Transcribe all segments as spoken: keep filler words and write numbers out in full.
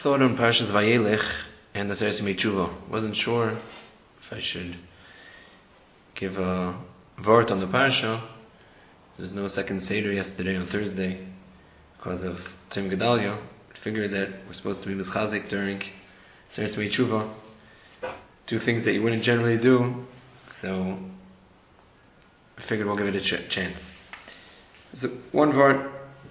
thought on Parshas Vayelech and the Seres Tshuva. Wasn't sure if I should give a vort on the parsha. There's no second seder yesterday on Thursday because of Tim Gedalia. I figured that we're supposed to be mischazik during Seres Tshuva. Two things that you wouldn't generally do, so I figured we'll give it a ch- chance. So one vort,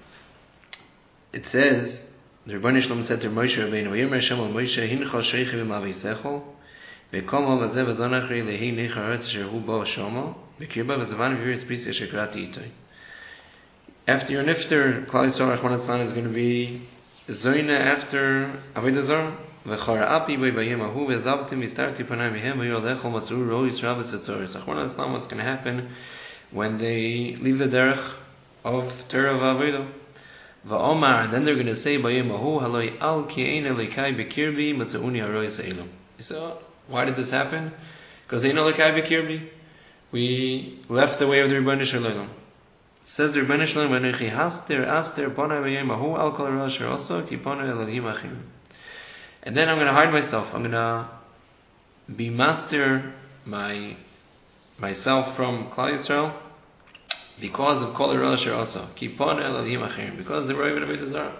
it says, the Rebbeinu Shalom said to Moshe Rabbeinu, "Vayomer Hashem al Moshe, hincha shreichi b'mavisecho, v'kol ma v'zeh v'zonachri lehi neicha ha'aretz asher hu bo shama, v'kirba v'zavan v'viritz prisi asher krati itoi." After your nifter, Klal Yisrael Rachmana Litzlan is going to be zoyne after Avodah Zarah. V'chara api b'y b'yem ahu v'zavtim v'starti panay v'hem v'yor lecho matzur ro Yisrael v'tzetzoris. Rachmana Litzlan, what's going to happen when they leave the derech of Torah v'Avodah? Va'omar, and then they're going to say, "B'yem ahu haloi al ki ein elikai b'kirbi matzauni haroi se'elam." So, why did this happen? Because ein elikai b'kirbi. We left the way of the Rebbeinu Shalom. Says the Rebbeinu Shalom, "V'nechi haster aster pona b'yem ahu al kol rosh also ki pona elohim achim." And then I'm going to hide myself. I'm going to be master my myself from Klal Yisrael. Because of Kol Rosh also, Kipon Elohim Achim, because they were even Avodah Zarah.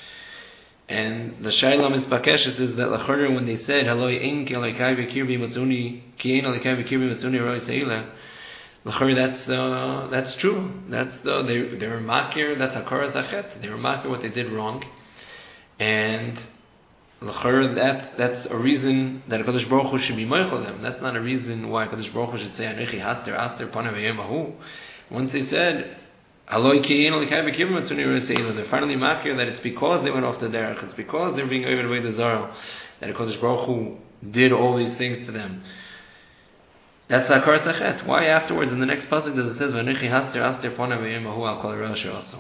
And the Shailam is Pakeshes is that Lachorder, when they said, "Haloi ein ki Elokai v'kirbi matzuni, ki ein Elokai v'kirbi matzuni roi seila," Lachorder, that's uh, that's true. That's the they they were makir. That's Hakaras Achet. They were makir what they did wrong, and Lachorder, that's that's a reason that Hakadosh Baruch Hu should be moichel them. That's not a reason why Hakadosh Baruch Hu should say, "Anechi haster aster pana v'yemahu." Once they said, "Aloi ki ein elikai b'kirbi matzuni roi seila," they're finally makir that it's because they went off the derech. It's because they're being over the Zarah that Hakadosh Baruch Hu did all these things to them. That's Hakaras Achet. Why afterwards in the next pasuk does it says, "V'anechi haster aster pana v'yemahu al kol rosh also"?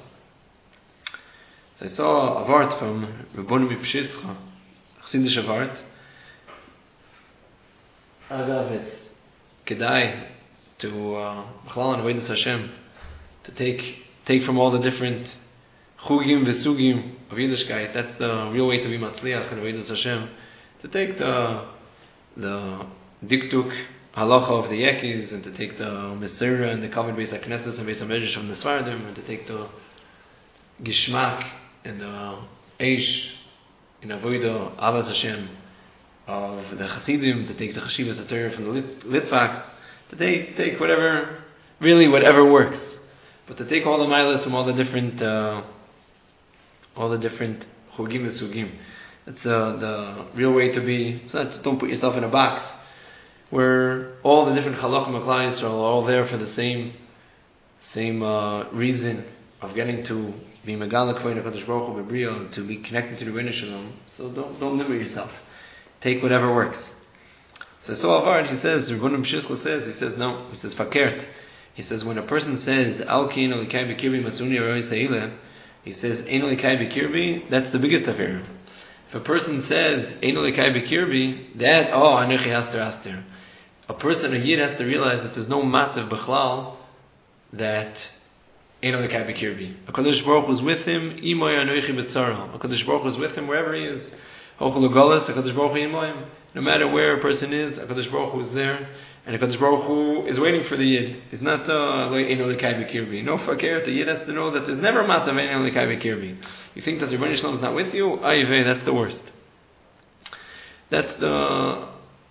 So I saw a vart from Rabbonu Mipshischa, Chassidish vart. Agav, it's kedai to B'chlal and Avodas Hashem to take take from all the different chugim v'sugim of Yiddishkeit. That's the real way to be matzliach and Avodas Hashem. To take the the diktuk halacha of the Yekis, and to take the Mesira and the Kavod Beis HaKnesses and Beis HaMedrash from the Svardim, and to take the Gishmak and the Eish in Avodah Avas Hashem of the Chassidim, to take the Chashivas HaTorah from the Lit- Litvaks, to take, take whatever, really whatever works. But to take all the milas from all the different, uh, all the different chugim and sugim. That's uh, the real way to be. So that's, don't put yourself in a box where all the different halakim of Klal Yisrael are all there for the same, same uh, reason of getting to be megala k'voin HaKadosh Baruch Hu b'bria, to be connected to the Rebbeinu Shalom. So don't don't limit yourself. Take whatever works. So so Avad, he says, Rabbonu Mipshischa says, he says no, he says fakert. He says when a person says Al ki ein elikai b'kirbi matzuni roi seila, he says ein elikai b'kirbi, that's the biggest affair. If a person says ein elikai b'kirbi, that oh anechi haster aster. A person, a yid, has to realize that there's no matzav b'chlal that ein elikai b'kirbi. HaKadosh Baruch was with him, imoy anoichi b'tzara. HaKadosh Baruch was with him wherever he is. Hochel u'galas, HaKadosh Baruch Hu imoyim. No matter where a person is, HaKadosh Baruch Hu is there, and HaKadosh Baruch Hu is waiting for the yid. It's not ein elikai b'kirbi. No fakir, the yid has to know that there's never matzav ein elikai b'kirbi. You think that the Rebbeinu Shalom is not with you? Ayveh, that's the worst. That's the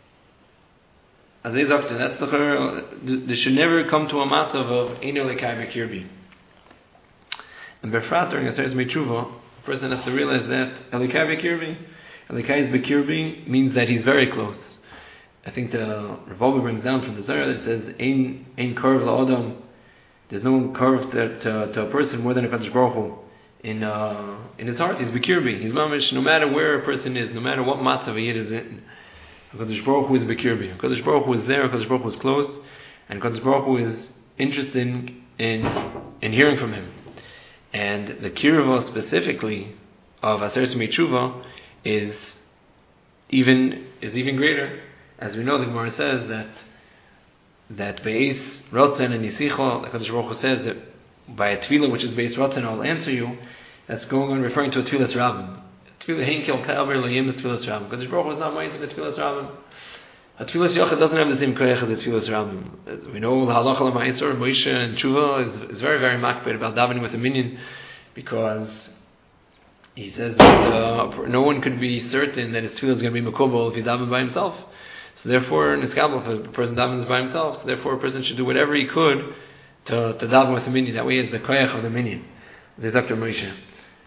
Azay Zakta, that's the there should never come to a matzav of ein elikai b'kirbi. And Befrat, during a Seres Tshuva, a person has to realize that elikai b'kirbi, elikai b'kirbi means that he's very close. I think the Revolver brings down from the Zohar that says ein ein curve la'odam. There's no curve to, to, to a person more than a Kadosh Baruch Hu. In uh, in his heart, he's b'kirbi. He's mamish. No matter where a person is, no matter what matzav he is in, Kadosh Baruch Hu is b'kirbi. Kadosh Baruch Hu is there. Kadosh Baruch Hu is close, and Kadosh Baruch Hu is interested in in, in hearing from him. And the kirva specifically of Aseres Tshuva is even is even greater. As we know, the Gemara says that that Beis Rotzen and Yisicho, the Kadosh Baruch Hu says that by a tefillah which is Beis Rotzen, I'll answer you. That's going on referring to a tefillas Rabbim. Tefillah Henkel Kaber L'Yim is Tefillas Rabbim. Kadosh Baruch Hu is not Ma'aseh with Tefillas Rabbim. A Tefillas Yochid doesn't have the same koyach as a Tefillas Rabbim. We know the Halacha L'Ma'aseh, Moshe and Tshuva is, is very, very makbid about davening with a minyan, because he says that uh, no one could be certain that his tefillah is going to be makubal if he daven by himself. So therefore, in Iskabel, if a person davens by himself, so therefore a person should do whatever he could to, to daven with the minyan. That way is the koyach of the minyan. This is Doctor Moshe.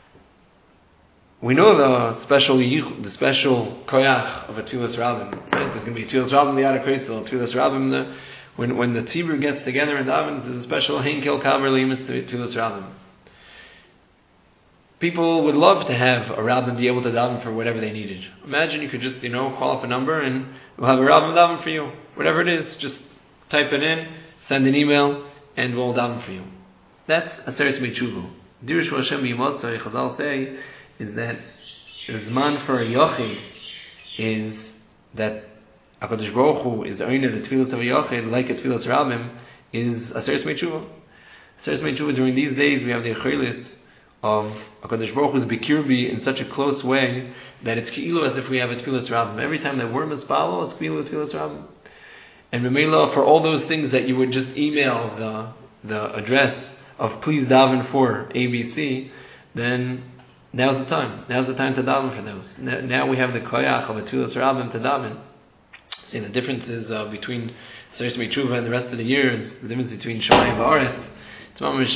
We know the special the special koyach of a Tefillas Rabbim. Right? There's going to be Tefillas Rabbim the Yad HaKreisel, Tefillas Rabbim the when when the tzibur gets together and davens, there's a special Henkel Kaver L'Yimus Tefillas Rabbim. People would love to have a rabbin be able to daven for whatever they needed. Imagine you could just, you know, call up a number and we'll have a rabbin daven for you. Whatever it is, just type it in, send an email, and we'll daven for you. That's Aseret Meitshuva. Dirshu Hashem B'Yimotzai, Chazal say, is that the zman for a yochid is that HaKadosh Baruch Hu is only the tefillas of a yochid, like a tefillas rabbim, is Aseret Meitshuva. Aseret Meitshuva, during these days, we have the Achilis of HaKadosh Baruch Hu's Bikirbi in such a close way that it's ki'ilu as if we have a Tefillas Rabbim. Every time that we're mispalo, it's ki'ilu Tefillas Rabbim. And Memela, for all those things that you would just email the the address of please daven for A B C, then now's the time. Now's the time to daven for those. Now we have the koyach of a Tefillas Rabbim to daven. See, the differences uh, between Seres Meitshuva and the rest of the years, the difference between Shamayim and Ba'aretz, Mamish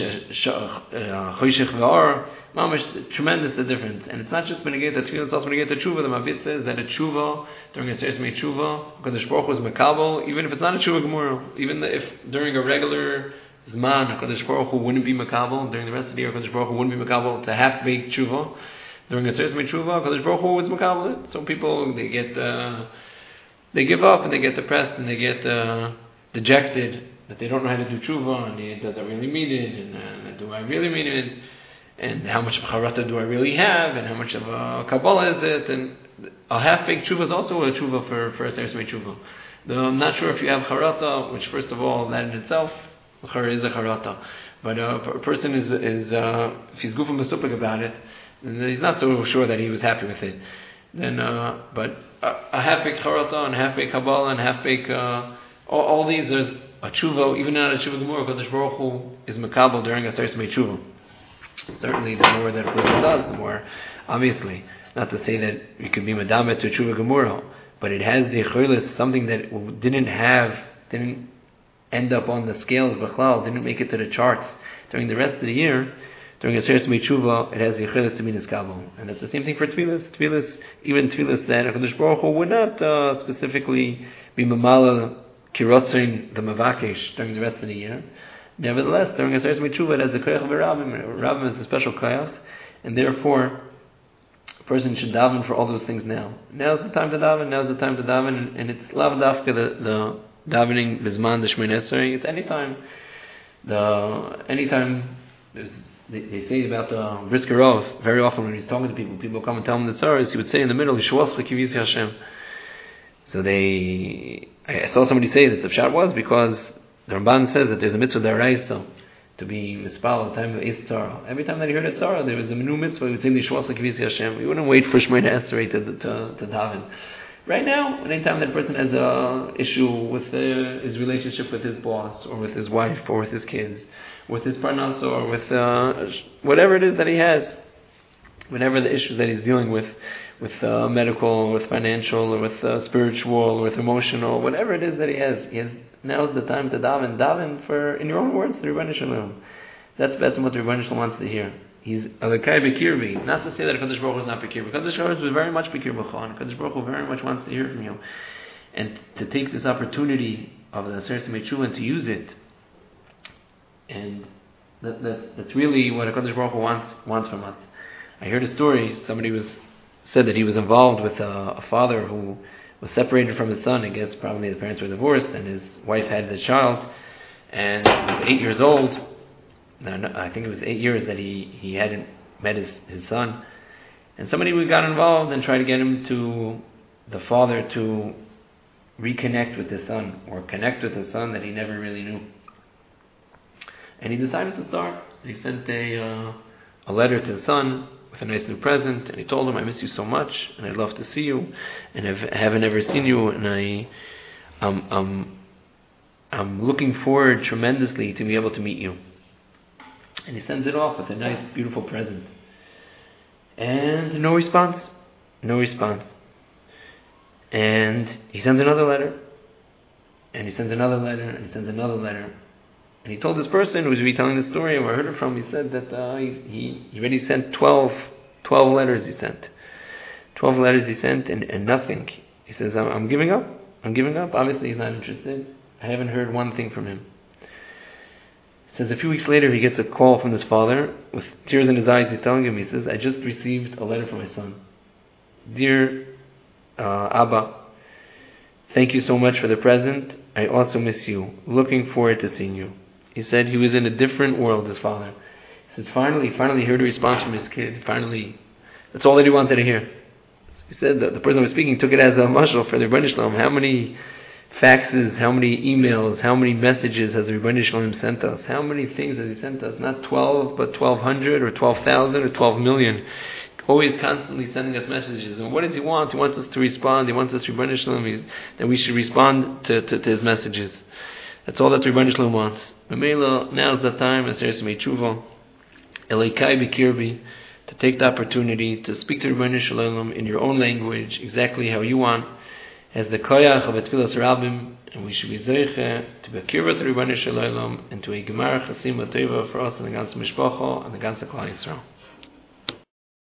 Choshech V'Or, Mamish, tremendous the difference. And it's not just Benegate the Tefillah, it's also Benegate the Tshuva. The Mavit says that a Tshuva, during a Seres Mei Tshuva, HaKadosh Baruch Hu is Makabel, even if it's not a Tshuva Gemurah, even if during a regular Zman, HaKadosh Baruch Hu wouldn't be Makabel, during the rest of the year, HaKadosh Baruch Hu wouldn't be Makabel to half-baked Tshuva. During a Seres Mei Tshuva, HaKadosh Baruch Hu is Makabel. So people, they get, uh, they give up and they get depressed and they get uh, dejected, that they don't know how to do tshuva, and does I really mean it, and uh, do I really mean it, and how much of charata do I really have, and how much of a kabbalah is it, and a half-baked tshuva is also a tshuva for, for a seres mei tshuva. Though I'm not sure if you have charata, which first of all, that in itself, is a charata, but uh, a person is, is uh, if he's gufim mesupik about it, then he's not so sure that he was happy with it. Then, uh, but a, a half-baked charata, and half-baked kabbalah, and half-baked, uh, all, all these, there's a tshuva, even not a tshuva gemurah, HaKadosh Baruch Hu is makabel during a seres mei tshuva. Certainly, the more that a person does, the more, obviously, not to say that you could be madamet to tshuva gemurah, but it has the achilis, something that didn't have, didn't end up on the scales, b'chlal, didn't make it to the charts during the rest of the year. During a seres mei tshuva, it has the achilis to be niskabel, and that's the same thing for tefillas. Tefillas, even tefillas that HaKadosh Baruch Hu would not uh, specifically be mamala kirotzin the mavakesh during the rest of the year. Nevertheless, during a seres mei tshuva, it has the koyach of a rabbim. Rabbim is a special koyach, and therefore, a person should daven for all those things now. Now's the time to daven. Now's the time to daven, and, and it's lav dafka the, the davening bizman the Shmoneh Esrei. It's any time. The any time they, they say about the Brisker Rov, very often when he's talking to people, people come and tell him the tzaras, he would say in the middle, Yishuas L'Kivisi Hashem. So they, I saw somebody say that the pshat was because the Ramban says that there's a mitzvah d'oraisa to be mispal at the time of Eis Tzara. Every time that he heard a tzara, there was a new mitzvah. He would say Yishuas L'Kivisi Hashem. He wouldn't wait for Shmoneh Esrei to to to daven. Right now, anytime that a person has a issue with uh, his relationship with his boss, or with his wife, or with his kids, with his parnasa, or with uh, whatever it is that he has, whatever the issues that he's dealing with, with uh, medical, or with financial, or with uh, spiritual, or with emotional, whatever it is that he has, he has now's the time to daven. Daven for, in your own words, the Rebbeinu Shalom. That's that's what the Rebbeinu Shalom wants to hear. He's Alakai Bekirbi. Not to say that HaKadosh Baruch Hu is not Bekirbi. HaKadosh Baruch Hu is very much Bekir B'cha. HaKadosh Baruch Hu very much wants to hear from you. And to take this opportunity of the Seres Mei Tshuva and to use it. And that, that, that's really what HaKadosh Baruch Hu wants, wants from us. I heard a story. Somebody was said that he was involved with a, a father who was separated from his son. I guess probably the parents were divorced and his wife had the child. And he was eight years old. No, no, I think it was eight years that he, he hadn't met his, his son. And somebody got involved and tried to get him to, the father to reconnect with his son, or connect with his son that he never really knew. And he decided to start. He sent a, uh, a letter to his son, with a nice new present, and he told him, I miss you so much, and I'd love to see you, and I've, I haven't ever seen you, and I, um, um, I'm looking forward tremendously to be able to meet you. And he sends it off with a nice, beautiful present. And no response. No response. And he sends another letter. And he sends another letter, and he sends another letter. And he told this person who was retelling the story, and I heard it from, he said that uh, he, he, he already sent twelve, twelve letters he sent. twelve letters he sent, and, and nothing. He says, I'm, I'm giving up. I'm giving up. Obviously he's not interested. I haven't heard one thing from him. He says a few weeks later he gets a call from his father. With tears in his eyes, he's telling him, he says, I just received a letter from my son. Dear uh, Abba, thank you so much for the present. I also miss you. Looking forward to seeing you. He said he was in a different world, his father. He says, finally, finally he heard a response from his kid. Finally, that's all that he wanted to hear. He said that the person who was speaking took it as a mashal for the Rebbeinu Shalom. How many faxes, how many emails, how many messages has the Rebbeinu Shalom sent us? How many things has he sent us? Not twelve, but twelve hundred, or twelve thousand, or twelve million. Always constantly sending us messages. And what does he want? He wants us to respond. He wants us, Rebbeinu Shalom, that we should respond to, to, to his messages. That's all that Rebbeinu Shalom wants. Now is the time, as there's Mei Tshuva, Elokai B'Kirbi, to take the opportunity to speak to Rebbeinu Shalom in your own language, exactly how you want, as the koyach of Tfilas Rabbim, and we should be zeiche to be kirva to Rebbeinu Shalom and to a gemar chasim teva for us and the ganze mishpacha and the ganze Klal Yisrael.